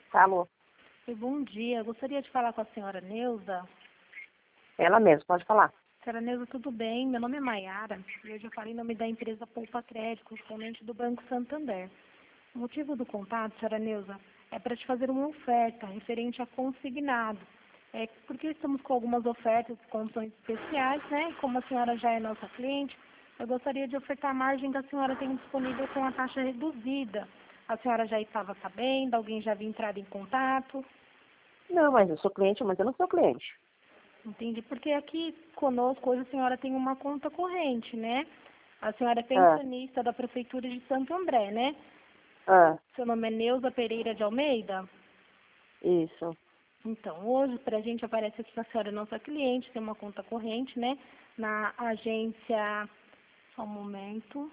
Alô? Oi, bom dia. Eu gostaria de falar com a senhora Neuza. Ela mesma, pode falar. Senhora Neuza, tudo bem? Meu nome é Maiara e eu já falei em nome da empresa Poupa Crédito, correspondente do Banco Santander. O motivo do contato, senhora Neuza, é para te fazer uma oferta referente a consignado. Porque estamos com algumas ofertas, condições especiais, né? Como a senhora já é nossa cliente, eu gostaria de ofertar a margem que a senhora tem disponível com a taxa reduzida. A senhora já estava sabendo? Alguém já havia entrado em contato? Não, mas eu sou cliente, mas eu não sou cliente. Entendi, porque aqui conosco hoje a senhora tem uma conta corrente, né? A senhora é Ah, pensionista da Prefeitura de Santo André, né? ah, Seu nome é Neuza Pereira de Almeida? isso. Então, hoje, para a gente, aparece aqui que a senhora é nossa cliente, tem uma conta corrente, né? Na agência, só um momento,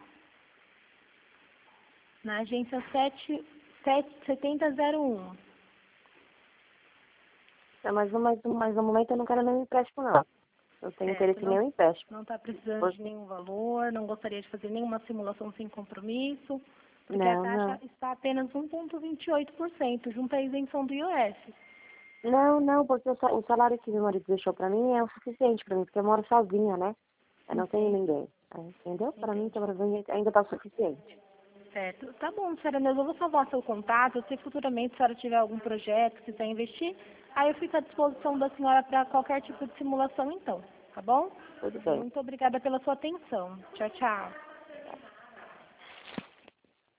na agência 7001. É, mas no momento eu não quero nenhum empréstimo, não. Eu tenho Certo, interesse em nenhum empréstimo. não está precisando Por- de nenhum valor, não gostaria de fazer nenhuma simulação sem compromisso, porque a Não, taxa não. está apenas 1,28%, junto à isenção do IOF. Não, não, porque o salário que meu marido deixou pra mim é o suficiente pra mim, porque eu moro sozinha, né? Eu não tenho Entende? ninguém. Entendeu? Pra mim, Entende. pra mim ainda tá suficiente. Certo. Tá bom, senhora Neuza, eu vou salvar seu contato. Se futuramente a senhora tiver algum projeto, quiser investir, aí eu fico à disposição da senhora para qualquer tipo de simulação, então. Tá bom? Tudo bem. Muito obrigada pela sua atenção. Tchau, tchau.